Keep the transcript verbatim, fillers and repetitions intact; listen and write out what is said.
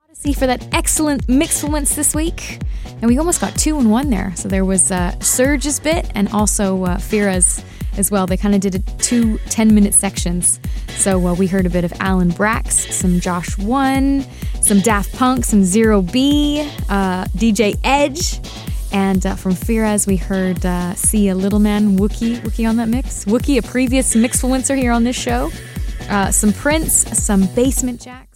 See for that excellent mixfluence this week. And we almost got two in one there. So there was uh, Serge's bit and also uh, Fira's as well. They kind of did a two ten-minute sections. So uh, we heard a bit of Alan Brax, some Josh One, some Daft Punk, some Zero B, uh, D J Edge. And uh, from Firas, we heard uh, Sia Littleman, Wookie, Wookie on that mix. Wookie, a previous mixfluencer here on this show. Uh, some Prince, some Basement Jack.